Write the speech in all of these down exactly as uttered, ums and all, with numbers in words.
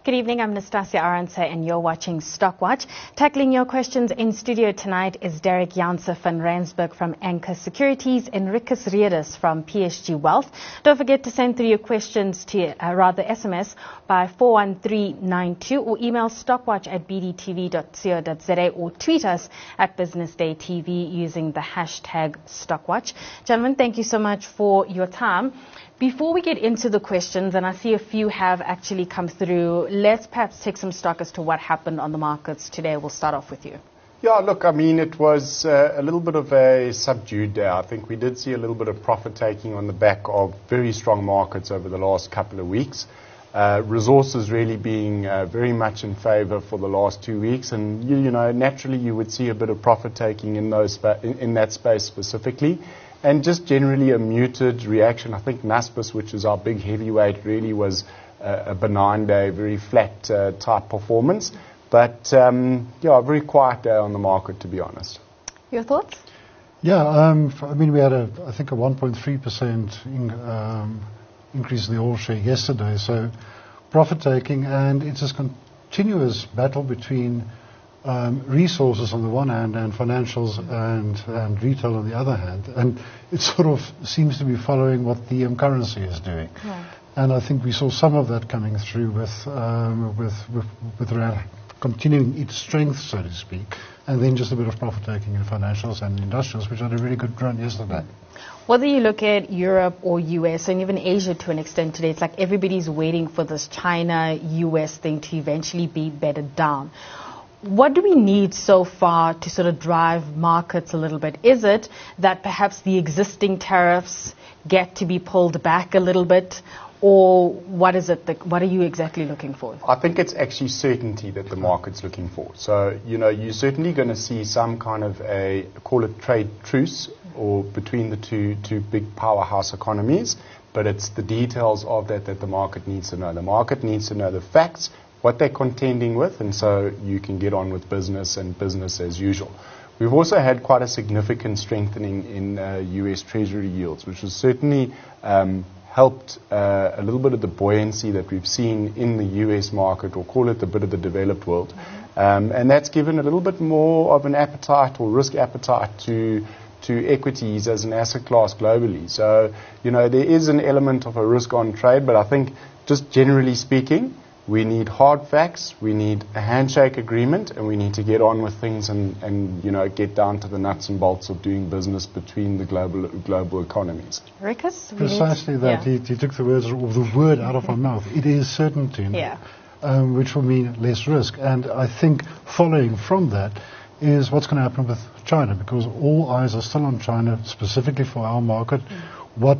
Good evening, I'm Nastasia Arantse and you're watching Stockwatch. Tackling your questions in studio tonight is Derek Janse van Rensburg from Anchor Securities, Enriquez Riedes from P S G Wealth. Don't forget to send through your questions to, uh, rather S M S by four one three nine two or email stockwatch at b d t v dot co dot z a or tweet us at Business Day T V using the hashtag Stockwatch. Gentlemen, thank you so much for your time. Before we get into the questions, and I see a few have actually come through, let's perhaps take some stock as to what happened on the markets today. We'll start off with you. Yeah, look, I mean, it was uh, a little bit of a subdued day. I think we did see a little bit of profit taking on the back of very strong markets over the last couple of weeks. Uh, resources really being uh, very much in favor for the last two weeks. And, you, you know, naturally you would see a bit of profit taking in, those spa- in, in that space specifically. And just generally a muted reaction. I think Naspers, which is our big heavyweight, really was uh, a benign day, very flat uh, type performance. But, um, yeah, a very quiet day on the market, to be honest. Your thoughts? Yeah, um, I mean, we had, a, I think, a one point three percent in, um, increase in the oil share yesterday. So profit taking, and it's a continuous battle between Um, resources on the one hand and financials and, and retail on the other hand. And it sort of seems to be following what the um, currency is doing. Right. And I think we saw some of that coming through with, um, with, with, with rand continuing its strength, so to speak, and then just a bit of profit taking in financials and industrials, which had a really good run yesterday. Whether you look at Europe or U S and even Asia to an extent today, it's like everybody's waiting for this China U S thing to eventually be bedded down. What do we need so far to sort of drive markets a little bit? Is it that perhaps the existing tariffs get to be pulled back a little bit? Or what is it? That, what are you exactly looking for? I think it's actually certainty that the market's looking for. So, you know, you're certainly going to see some kind of a, call it trade truce, or between the two, two big powerhouse economies. But it's the details of that that the market needs to know. The market needs to know the facts, what they're contending with, and so you can get on with business and business as usual. We've also had quite a significant strengthening in uh, U S Treasury yields, which has certainly um, helped uh, a little bit of the buoyancy that we've seen in the U S market, or call it a bit of the developed world. Um, and that's given a little bit more of an appetite or risk appetite to to equities as an asset class globally. So, you know, there is an element of a risk on trade, but I think just generally speaking, we need hard facts, we need a handshake agreement, and we need to get on with things and, and you know, get down to the nuts and bolts of doing business between the global global economies. Rikus? Precisely that. Yeah. He, he took the words or the word out of my mouth. It is certainty, yeah. um, which will mean less risk. And I think following from that is what's going to happen with China, because all eyes are still on China, specifically for our market. Mm. What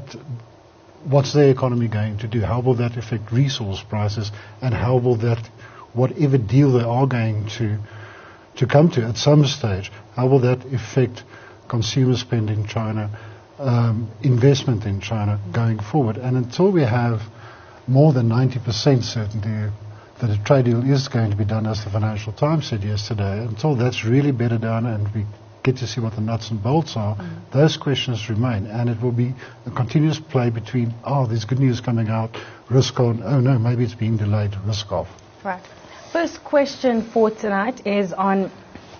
What's the economy going to do? How will that affect resource prices? And how will that, whatever deal they are going to to come to at some stage, how will that affect consumer spend in China, um, investment in China going forward? And until we have more than ninety percent certainty that a trade deal is going to be done, as the Financial Times said yesterday, until that's really bedded down and we get to see what the nuts and bolts are, mm. those questions remain, and it will be a continuous play between, oh, there's good news coming out, risk on, oh no, maybe it's being delayed, risk off. Right. First question for tonight is on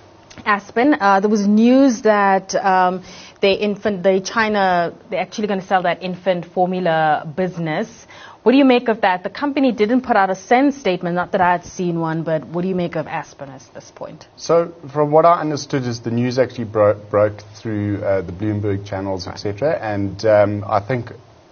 Aspen. Uh, there was news that um, the infant, the China, they're actually going to sell that infant formula business. What do you make of that? The company didn't put out a sense statement, not that I had seen one, but what do you make of Aspen at this point? So from what I understood is the news actually bro- broke through uh, the Bloomberg channels, et cetera. And um, I think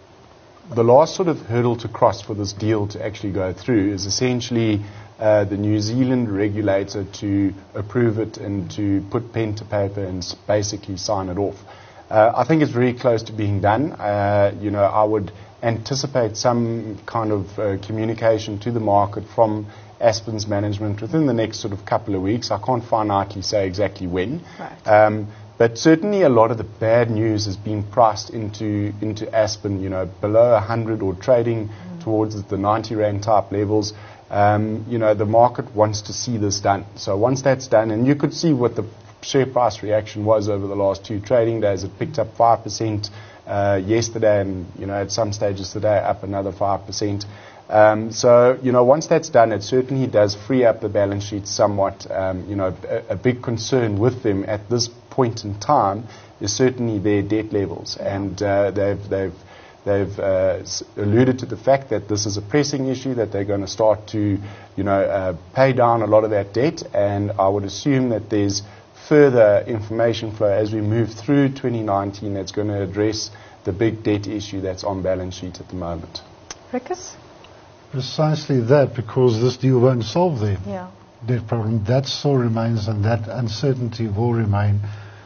the last sort of hurdle to cross for this deal to actually go through is essentially uh, the New Zealand regulator to approve it and to put pen to paper and basically sign it off. Uh, I think it's very close to being done. Uh, you know, I would anticipate some kind of uh, communication to the market from Aspen's management within the next sort of couple of weeks. I can't finitely say exactly when. Right. Um, but certainly a lot of the bad news has been priced into into Aspen, you know, below one hundred or trading mm. towards the ninety rand type levels. Um, you know, the market wants to see this done. So once that's done, and you could see what the share price reaction was over the last two trading days, it picked up five percent. Uh, yesterday, and you know, at some stages today, up another five percent. Um, so, you know, once that's done, it certainly does free up the balance sheet somewhat. Um, you know, a, a big concern with them at this point in time is certainly their debt levels. And uh, they've, they've, they've uh, alluded to the fact that this is a pressing issue, that they're going to start to, you know, uh, pay down a lot of that debt. And I would assume that there's further information flow as we move through twenty nineteen that's going to address the big debt issue that's on balance sheet at the moment. Rikus? Precisely that, because this deal won't solve the Yeah. debt problem. That still remains, and that uncertainty will remain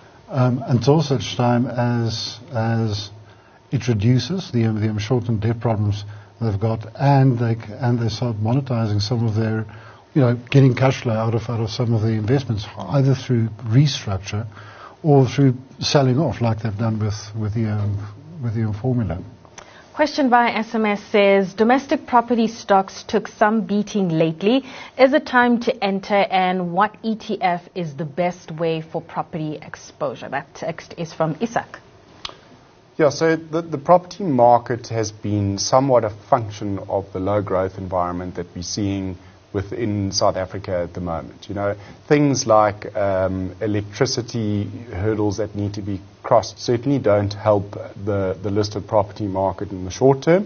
um, until such time as as it reduces the, um, the short-term debt problems they've got, and they c- and they start monetizing some of their, you know, getting cash flow out of out of some of the investments, either through restructure or through selling off, like they've done with with the um, with the um, formula. Question via S M S says, domestic property stocks took some beating lately. Is it time to enter, and what E T F is the best way for property exposure? That text is from Isaac. Yeah, so the, the property market has been somewhat a function of the low growth environment that we're seeing within South Africa at the moment. You know, things like um, electricity hurdles that need to be crossed certainly don't help the, the listed property market in the short term.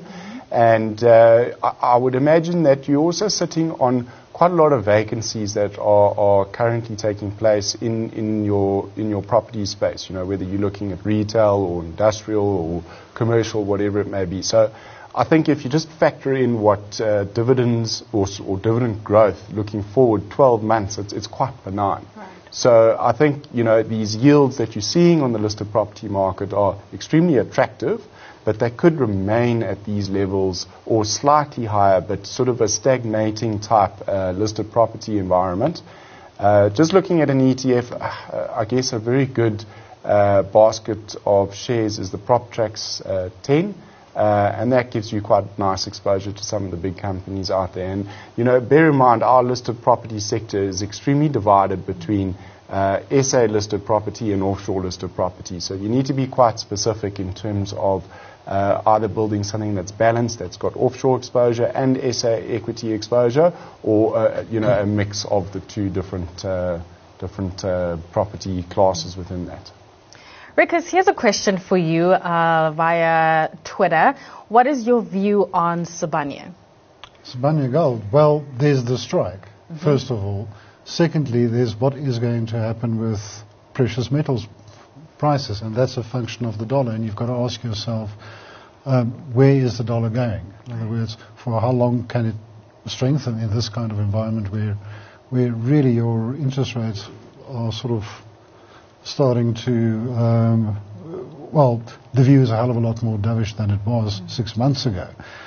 And uh, I, I would imagine that you're also sitting on quite a lot of vacancies that are, are currently taking place in, in your in your property space, you know, whether you're looking at retail or industrial or commercial, whatever it may be. So I think if you just factor in what uh, dividends or, or dividend growth looking forward twelve months, it's, it's quite benign. Right. So I think, you know, these yields that you're seeing on the listed property market are extremely attractive, but they could remain at these levels or slightly higher, but sort of a stagnating type uh, listed property environment. Uh, just looking at an E T F, uh, I guess a very good uh, basket of shares is the PropTrax uh, ten. Uh, and that gives you quite nice exposure to some of the big companies out there. And, you know, bear in mind, our listed property sector is extremely divided between uh, S A listed property and offshore listed property. So you need to be quite specific in terms of uh, either building something that's balanced, that's got offshore exposure and S A equity exposure, or, uh, you know, a mix of the two different, uh, different uh, property classes within that. Rikus, here's a question for you uh, via Twitter. What is your view on Sibanye? Sibanye Gold. Well, there's the strike, mm-hmm. first of all. Secondly, there's what is going to happen with precious metals prices, and that's a function of the dollar. And you've got to ask yourself, um, where is the dollar going? In other words, for how long can it strengthen in this kind of environment where, where really your interest rates are sort of starting to, um, well, the view is a hell of a lot more dovish than it was mm. six months ago.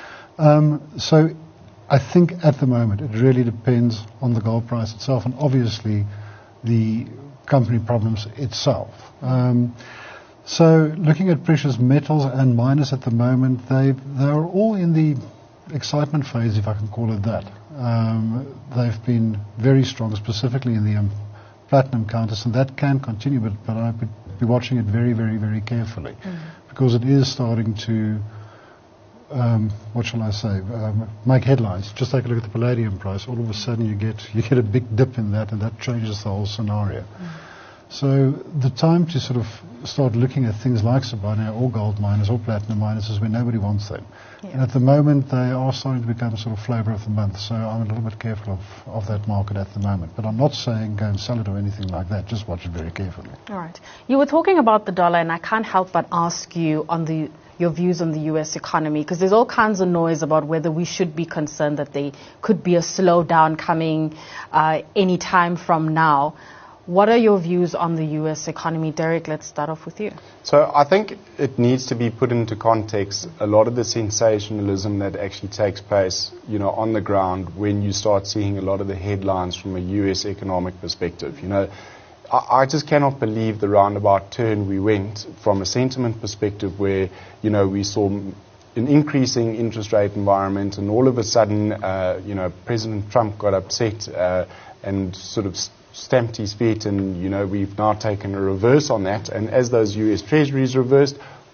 Um, so I think at the moment it really depends on the gold price itself and obviously the company problems itself. Um, so looking at precious metals and miners at the moment, they they are all in the excitement phase, if I can call it that. Um, they've been very strong, specifically in the um, platinum counters, and that can continue, but, but I would be watching it very, very, very carefully mm-hmm. because it is starting to, um, what shall I say, um, make headlines. Just take a look at the palladium price. All of a sudden you get you get a big dip in that, and that changes the whole scenario. Mm-hmm. So the time to sort of start looking at things like Sibanye or gold miners or platinum miners is when nobody wants them. Yeah. And at the moment they are starting to become sort of flavour of the month, so I'm a little bit careful of, of that market at the moment. But I'm not saying go and sell it or anything like that, just watch it very carefully. All right. You were talking about the dollar, and I can't help but ask you on the your views on the U S economy, because there's all kinds of noise about whether we should be concerned that there could be a slowdown coming uh, any time from now. What are your views on the U S economy? Derek, let's start off with you. So I think it needs to be put into context a lot of the sensationalism that actually takes place, you know, on the ground when you start seeing a lot of the headlines from a U S economic perspective. You know, I, I just cannot believe the roundabout turn we went from a sentiment perspective where, you know, we saw an increasing interest rate environment, and all of a sudden, uh, you know, President Trump got upset uh, and sort of st- stamped his feet, and, you know, we've now taken a reverse on that. And as those U S treasuries reversed,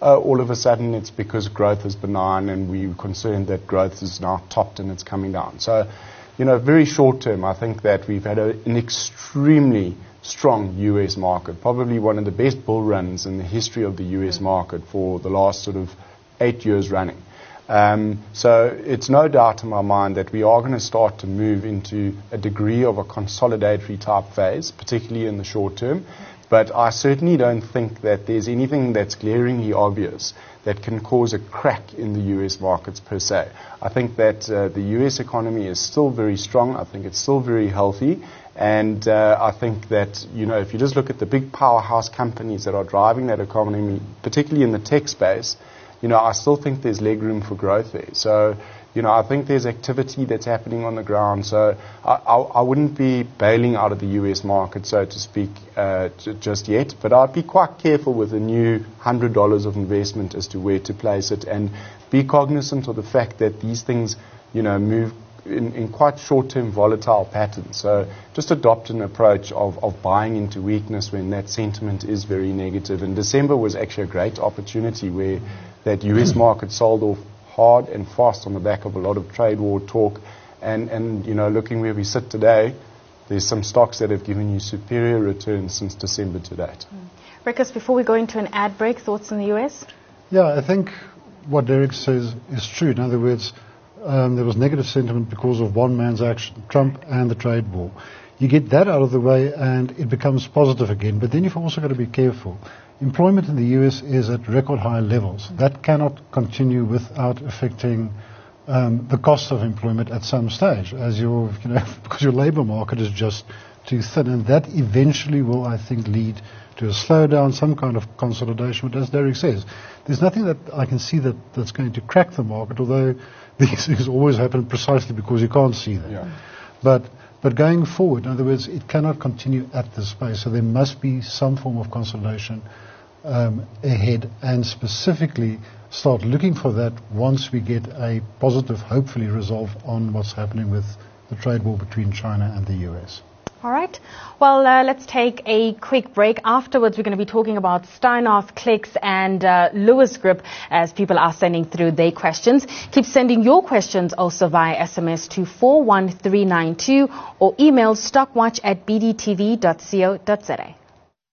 uh, all of a sudden it's because growth is benign and we're concerned that growth is now topped and it's coming down. So, you know, very short term, I think that we've had a, an extremely strong U S market, probably one of the best bull runs in the history of the U S market for the last sort of eight years running. Um, so it's no doubt in my mind that we are going to start to move into a degree of a consolidatory type phase, particularly in the short term. But I certainly don't think that there's anything that's glaringly obvious that can cause a crack in the U S markets per se. I think that uh, the U S economy is still very strong. I think it's still very healthy. And uh, I think that, you know, if you just look at the big powerhouse companies that are driving that economy, particularly in the tech space, you know, I still think there's leg room for growth there. So, you know, I think there's activity that's happening on the ground. So I, I, I wouldn't be bailing out of the U S market, so to speak, uh, j- just yet. But I'd be quite careful with a new one hundred dollars of investment as to where to place it, and be cognizant of the fact that these things, you know, move in, in quite short-term volatile patterns. So just adopt an approach of, of buying into weakness when that sentiment is very negative. And December was actually a great opportunity where that U S market sold off hard and fast on the back of a lot of trade war talk. And, and, you know, looking where we sit today, there's some stocks that have given you superior returns since December to date. Mm. Rikus, before we go into an ad break, thoughts on the U S? Yeah, I think what Derek says is true. In other words, um, there was negative sentiment because of one man's action, Trump and the trade war. You get that out of the way and it becomes positive again. But then you've also got to be careful. Employment in the U S is at record high levels. That cannot continue without affecting um, the cost of employment at some stage, as your, you know, because your labour market is just too thin, and that eventually will, I think, lead to a slowdown, some kind of consolidation. But as Derek says, there's nothing that I can see that, that's going to crack the market, although these things always happen precisely because you can't see them. Yeah. But But going forward, in other words, it cannot continue at this pace. So there must be some form of consolidation um, ahead, and specifically start looking for that once we get a positive, hopefully, resolve on what's happening with the trade war between China and the U S. All right. Well, uh, let's take a quick break. Afterwards, we're going to be talking about Steinhoff, Clicks, and uh, Lewis Group as people are sending through their questions. Keep sending your questions also via S M S to four one three nine two or email stockwatch at b d t v dot co dot z a.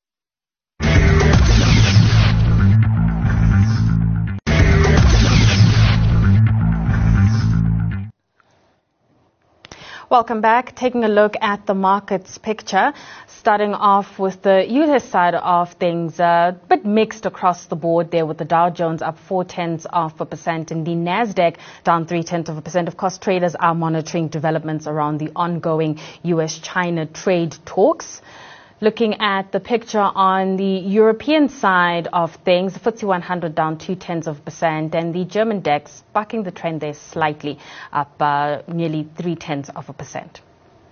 Welcome back. Taking a look at the markets picture, starting off with the U S side of things, a uh, bit mixed across the board there, with the Dow Jones up four tenths of a percent and the Nasdaq down three tenths of a percent. Of course, traders are monitoring developments around the ongoing U S China trade talks. Looking at the picture on the European side of things, the F T S E one hundred down two tenths of a percent, and the German DAX bucking the trend there slightly, up uh, nearly three tenths of a percent.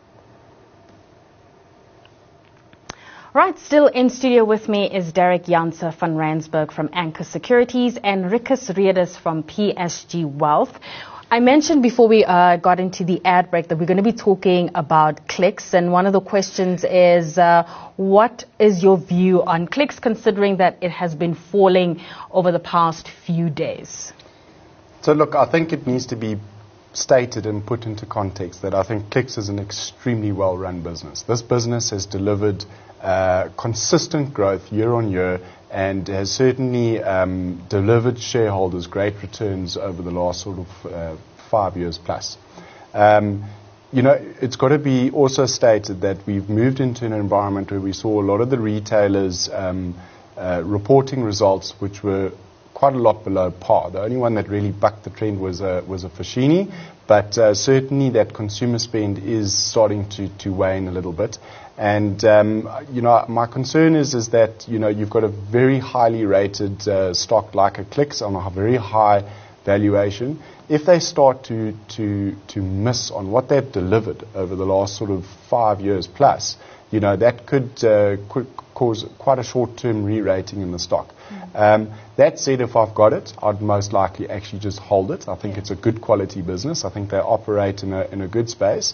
Right, still in studio with me is Derek Janse van Rensburg from Anchor Securities and Rikus Reeders from P S G Wealth. I mentioned before we uh, got into the ad break that we're going to be talking about Clicks, and one of the questions is, uh, what is your view on Clicks, considering that it has been falling over the past few days? So look, I think it needs to be stated and put into context that I think Clicks is an extremely well-run business. This business has delivered uh, consistent growth year on year, and has certainly um, delivered shareholders great returns over the last sort of uh, five years plus. Um, you know, it's got to be also stated that we've moved into an environment where we saw a lot of the retailers um, uh, reporting results which were quite a lot below par. The only one that really bucked the trend was a, was a Foschini, but uh, certainly that consumer spend is starting to, to wane a little bit. And, um, you know, my concern is, is that, you know, you've got a very highly rated uh, stock like a Clicks on a very high valuation. If they start to, to, to miss on what they've delivered over the last sort of five years plus, you know, that could, uh, could cause quite a short-term re-rating in the stock. Mm-hmm. Um, that said, if I've got it, I'd most likely actually just hold it. I think yeah. it's a good quality business. I think they operate in a, in a good space.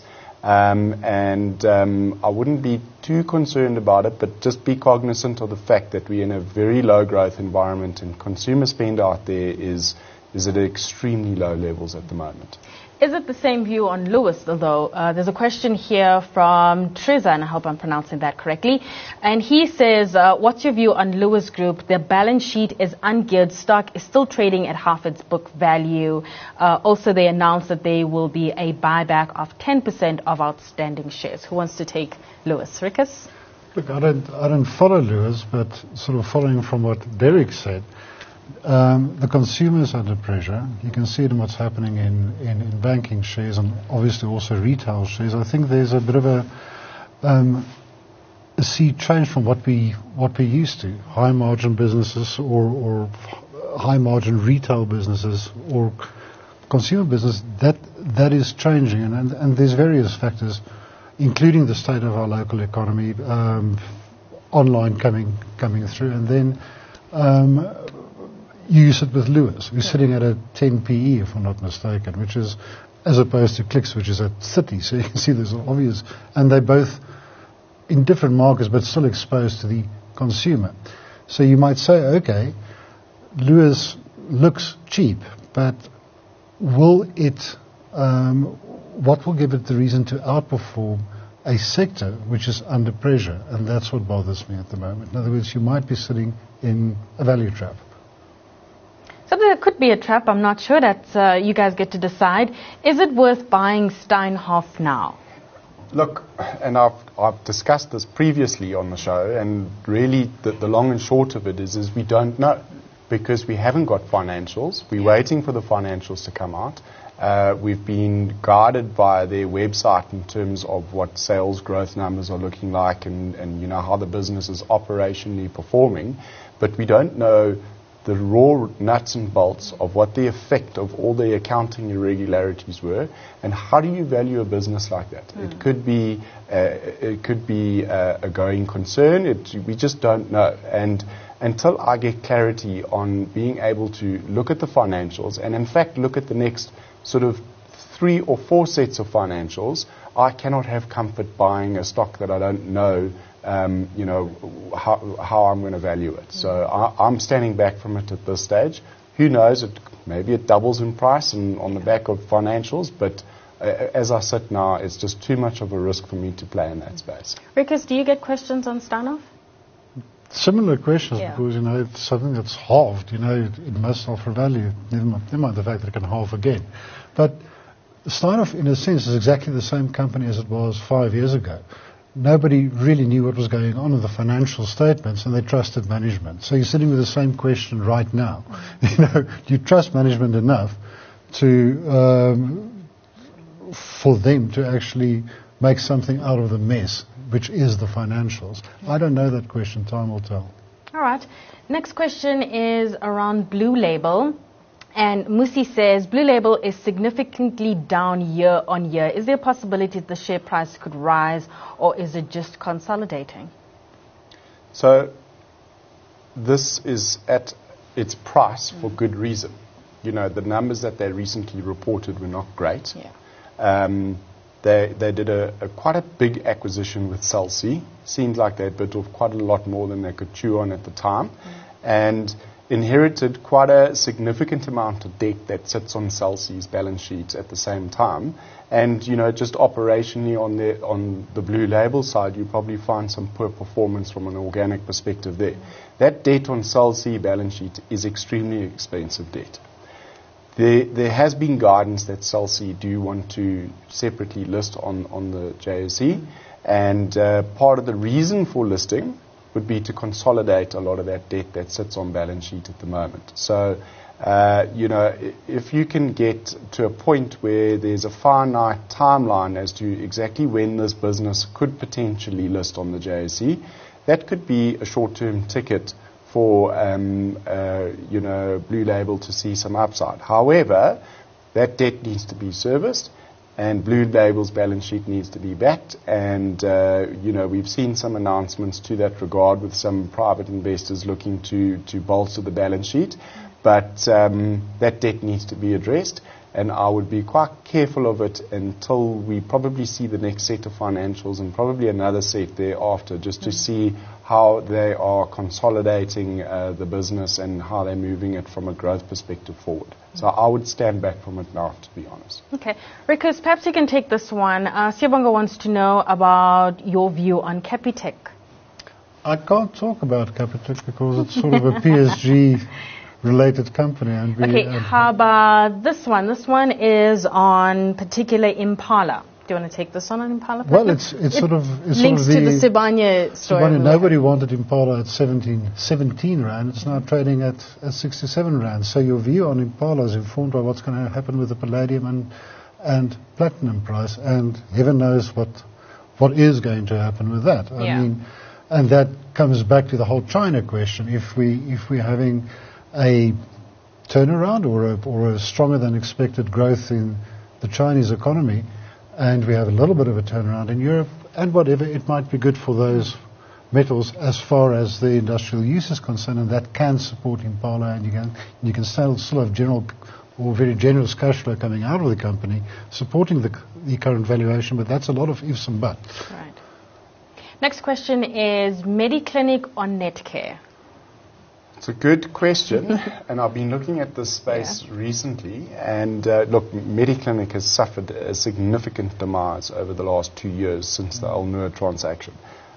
Um, and um, I wouldn't be too concerned about it, but just be cognizant of the fact that we're in a very low growth environment and consumer spend out there is, is at extremely low levels at the moment. Is it the same view on Lewis, though? Uh, there's a question here from Treza, and I hope I'm pronouncing that correctly. And he says, uh, what's your view on Lewis Group? Their balance sheet is ungeared. Stock is still trading at half its book value. Uh, also, they announced that there will be a buyback of ten percent of outstanding shares. Who wants to take Lewis? Rikus? Look, I don't, I don't follow Lewis, but sort of following from what Derek said, Um, the consumer is under pressure. You can see it in what's happening in, in, in banking shares and obviously also retail shares. I think there's a bit of a, um, a sea change from what we what we used to. High margin businesses or, or high margin retail businesses or consumer business, that that is changing. And, and, and there's various factors, including the state of our local economy, um, online coming coming through. And then Um, you use it with Lewis, who's sitting at a ten P E, if I'm not mistaken, which is, as opposed to Clicks, which is at thirty. So you can see there's an obvious, and they're both in different markets, but still exposed to the consumer. So you might say, okay, Lewis looks cheap, but will it, um, what will give it the reason to outperform a sector which is under pressure? And that's what bothers me at the moment. In other words, you might be sitting in a value trap. So there could be a trap. I'm not sure. That uh, you guys get to decide. Is it worth buying Steinhoff now? Look, and I've, I've discussed this previously on the show, and really the, the long and short of it is, is we don't know, because we haven't got financials. We're waiting for the financials to come out. Uh, we've been guided by their website in terms of what sales growth numbers are looking like and, and you know how the business is operationally performing, but we don't know the raw nuts and bolts of what the effect of all the accounting irregularities were, and how do you value a business like that? Mm. It could be uh, it could be uh, a going concern. It, we just don't know, and until I get clarity on being able to look at the financials and in fact look at the next sort of three or four sets of financials, I cannot have comfort buying a stock that I don't know, um, you know, how, how I'm going to value it. So I, I'm standing back from it at this stage. Who knows? It, maybe it doubles in price and on the back of financials, but uh, as I sit now, it's just too much of a risk for me to play in that space. Rikus, do you get questions on Steinhoff? Similar questions, yeah. because, you know, it's something that's halved, you know, it, it must offer value, never mind, never mind the fact that it can halve again. But Steinhoff, in a sense, is exactly the same company as it was five years ago. Nobody really knew what was going on with the financial statements, and they trusted management. So you're sitting with the same question right now. You know, do you trust management enough to, um, for them to actually make something out of the mess, which is the financials? I don't know that question. Time will tell. All right. Next question is around Blue Label. And Musi says, Blue Label is significantly down year on year. Is there a possibility that the share price could rise, or is it just consolidating? So this is at its price for good reason. You know, the numbers that they recently reported were not great. Yeah. Um, They they did a, a quite a big acquisition with Cell C. Seemed like they bit off quite a lot more than they could chew on at the time, mm. and inherited quite a significant amount of debt that sits on Cell C's balance sheet at the same time. And you know, just operationally on the on the Blue Label side, you probably find some poor performance from an organic perspective there. That debt on Cell C balance sheet is extremely expensive debt. There, there has been guidance that Cell C do want to separately list on, on the J S E, and uh, part of the reason for listing would be to consolidate a lot of that debt that sits on balance sheet at the moment. So, uh, you know, if you can get to a point where there's a finite timeline as to exactly when this business could potentially list on the J S E, that could be a short-term ticket for, um, uh, you know, Blue Label to see some upside. However, that debt needs to be serviced, and Blue Label's balance sheet needs to be backed. And, uh, you know, we've seen some announcements to that regard with some private investors looking to, to bolster the balance sheet. But um, that debt needs to be addressed. and I would be quite careful of it until we probably see the next set of financials and probably another set thereafter, just to see how they are consolidating uh, the business and how they're moving it from a growth perspective forward. So I would stand back from it now, to be honest. Okay. Rikus, perhaps you can take this one. Uh, Siyabonga wants to know about your view on Capitec. I can't talk about Capitec because it's sort of a P S G related company. And we, okay, and how about this one? This one is on particular Impala. Do you want to take this one on Impala? Well, it's it's it sort of it's links sort of the to the Sibanye story. Sibanye, nobody wanted Impala at seventeen, seventeen rand. It's now trading at, at sixty-seven rand. So your view on Impala is informed by what's going to happen with the palladium and and platinum price, and heaven knows what what is going to happen with that. I Yeah. mean, and that comes back to the whole China question. If we if we're having a turnaround or a, or a stronger than expected growth in the Chinese economy, and we have a little bit of a turnaround in Europe, and whatever, it might be good for those metals as far as the industrial use is concerned, and that can support Impala, and you can you can still, still have general or very generous cash flow coming out of the company, supporting the, the current valuation, but that's a lot of ifs and buts. Right. Next question is Mediclinic or Netcare? It's a good question, and I've been looking at this space yeah. recently, and uh, look, Mediclinic has suffered a significant demise over the last two years since the Alnur transaction.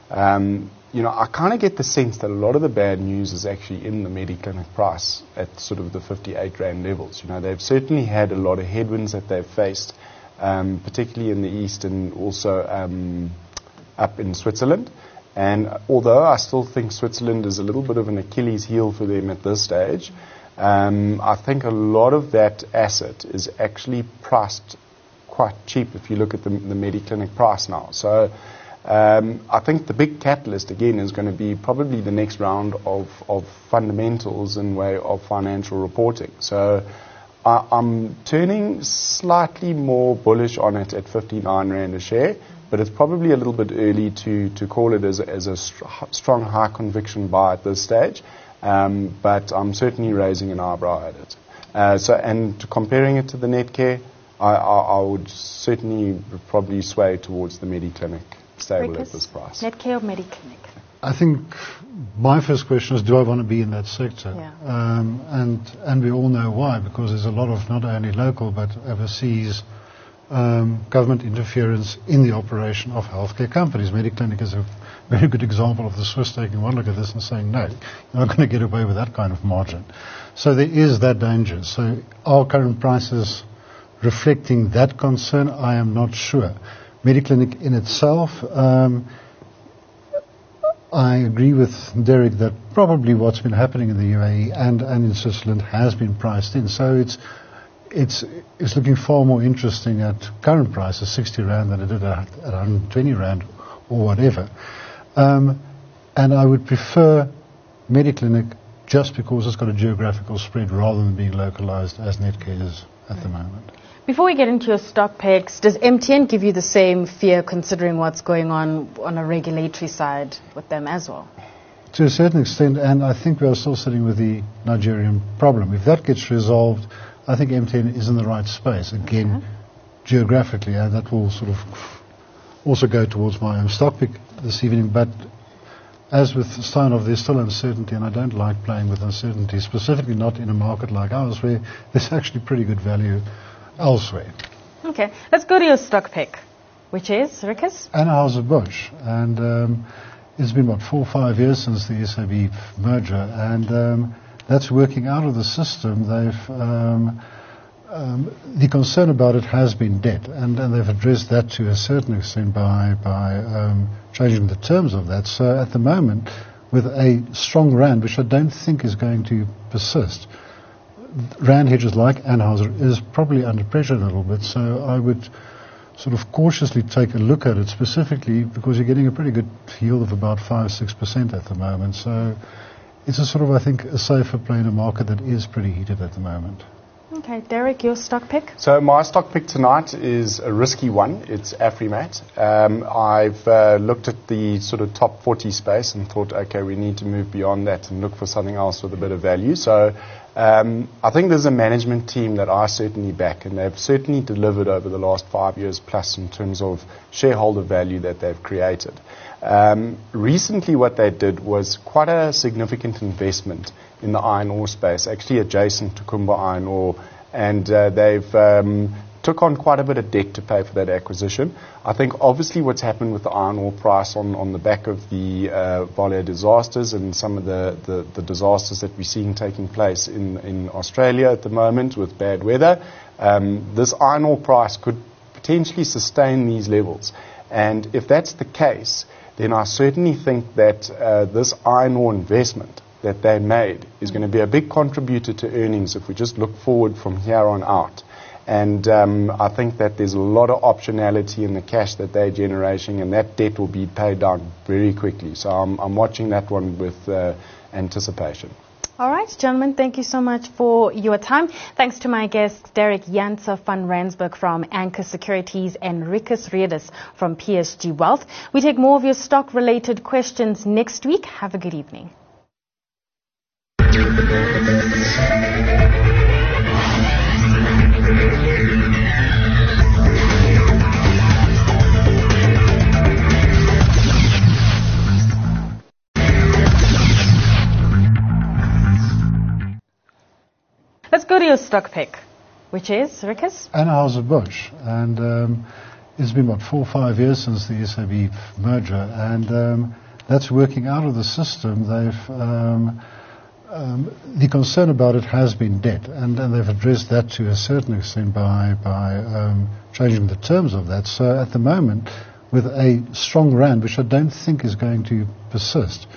Um, you know, I kind of get the sense that a lot of the bad news is actually in the Mediclinic price at sort of the fifty-eight rand levels. You know, they've certainly had a lot of headwinds that they've faced, um, particularly in the east and also um, up in Switzerland. And although I still think Switzerland is a little bit of an Achilles heel for them at this stage, um, I think a lot of that asset is actually priced quite cheap if you look at the, the Mediclinic price now. So um, I think the big catalyst, again, is going to be probably the next round of, of fundamentals in way of financial reporting. So I, I'm turning slightly more bullish on it at fifty-nine rand a share. But it's probably a little bit early to, to call it as a, as a str- strong, high conviction buy at this stage. Um, but I'm certainly raising an eyebrow at it. Uh, so, and comparing it to the Netcare, I, I, I would certainly probably sway towards the Mediclinic stable Rikus, at this price. Netcare or Mediclinic? I think my first question is, do I want to be in that sector? Yeah. Um, and and we all know why, because there's a lot of not only local but overseas Um, government interference in the operation of healthcare companies. Mediclinic is a very good example of the Swiss taking one look at this and saying, no, you're not going to get away with that kind of margin. So there is that danger. So are current prices reflecting that concern? I am not sure. Mediclinic in itself, um, I agree with Derek that probably what's been happening in the U A E and, and in Switzerland has been priced in. So it's It's it's looking far more interesting at current prices, sixty rand, than it did at, at one hundred twenty rand or whatever. Um, and I would prefer Mediclinic just because it's got a geographical spread rather than being localized as Netcare is at the moment. Before we get into your stock picks, does M T N give you the same fear considering what's going on on a regulatory side with them as well? To a certain extent, and I think we are still sitting with the Nigerian problem. If that gets resolved, I think M T N is in the right space, again, okay. geographically, and that will sort of also go towards my own stock pick this evening. But as with Steinhoff, there's still uncertainty, and I don't like playing with uncertainty, specifically not in a market like ours, where there's actually pretty good value elsewhere. Okay, let's go to your stock pick, which is, Rikus? Anheuser-Busch, and um, it's been, what, four or five years since the S A B merger, and um, that's working out of the system. They've um, um, the concern about it has been debt, and, and they've addressed that to a certain extent by by um, changing the terms of that. So at the moment, with a strong rand, which I don't think is going to persist, rand hedges like Anheuser is probably under pressure a little bit. So I would sort of cautiously take a look at it, specifically because you're getting a pretty good yield of about five six percent at the moment. So it's a sort of, I think, a safer play in a market that is pretty heated at the moment. Okay, Derek, your stock pick? So my stock pick tonight is a risky one. It's Afrimat. Um, I've uh, looked at the sort of top forty space and thought, okay, we need to move beyond that and look for something else with a bit of value. So um, I think there's a management team that I certainly back, and they've certainly delivered over the last five years plus in terms of shareholder value that they've created. Um, recently what they did was quite a significant investment in the iron ore space, actually adjacent to Kumba Iron Ore, and uh, they've um, took on quite a bit of debt to pay for that acquisition. I think obviously what's happened with the iron ore price on, on the back of the uh, Vale disasters and some of the, the, the disasters that we're seeing taking place in, in Australia at the moment with bad weather, um, this iron ore price could potentially sustain these levels. And if that's the case, then I certainly think that uh, this iron ore investment that they made is going to be a big contributor to earnings if we just look forward from here on out. And um, I think that there's a lot of optionality in the cash that they're generating, and that debt will be paid down very quickly. So I'm, I'm watching that one with uh, anticipation. All right, gentlemen, thank you so much for your time. Thanks to my guests, Derek Janse van Rensburg from Anchor Securities and Rikus Redes from P S G Wealth. We take more of your stock-related questions next week. Have a good evening. Let's go to your stock pick, which is, Rikus? Anheuser-Busch. And um, it's been, what, four or five years since the S A B merger, and um, that's working out of the system. They've... Um, Um, the concern about it has been debt, and, and they've addressed that to a certain extent by, by um, changing the terms of that. So at the moment, with a strong rand, which I don't think is going to persist,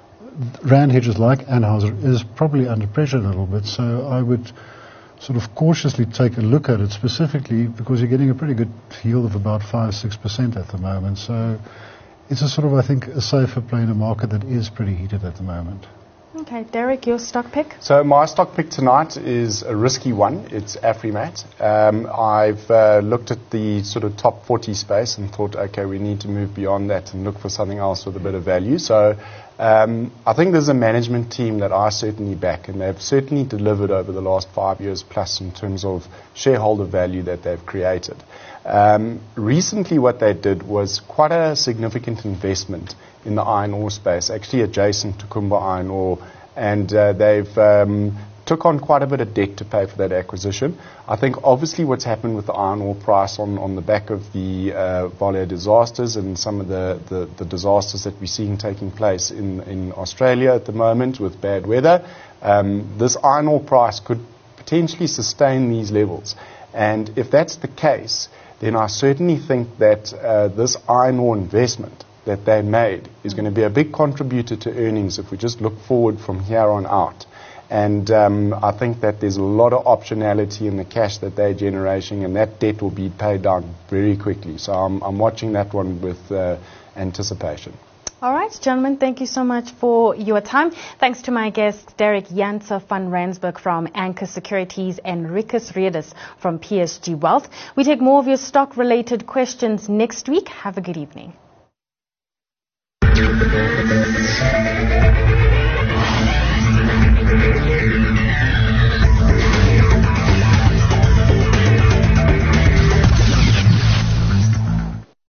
rand hedges like Anheuser is probably under pressure a little bit. So I would sort of cautiously take a look at it, specifically because you're getting a pretty good yield of about five, six percent at the moment. So it's a sort of, I think, a safer play in a market that is pretty heated at the moment. Okay, Derek, your stock pick? So my stock pick tonight is a risky one. It's Afrimat. Um, I've uh, looked at the sort of top forty space and thought, okay, we need to move beyond that and look for something else with a bit of value. So um, I think there's a management team that I certainly back, and they've certainly delivered over the last five years plus in terms of shareholder value that they've created. Um, recently what they did was quite a significant investment in the iron ore space, actually adjacent to Kumba Iron Ore, and uh, they've um, took on quite a bit of debt to pay for that acquisition. I think obviously what's happened with the iron ore price on, on the back of the uh, Vale disasters and some of the, the, the disasters that we're seeing taking place in, in Australia at the moment with bad weather, um, this iron ore price could potentially sustain these levels. And if that's the case, then I certainly think that uh, this iron ore investment that they made is going to be a big contributor to earnings if we just look forward from here on out. And um, I think that there's a lot of optionality in the cash that they're generating, and that debt will be paid down very quickly. So I'm, I'm watching that one with uh, anticipation. All right, gentlemen, thank you so much for your time. Thanks to my guests, Derek Janse van Rensburg from Anchor Securities and Rikus Redes from P S G Wealth. We take more of your stock-related questions next week. Have a good evening.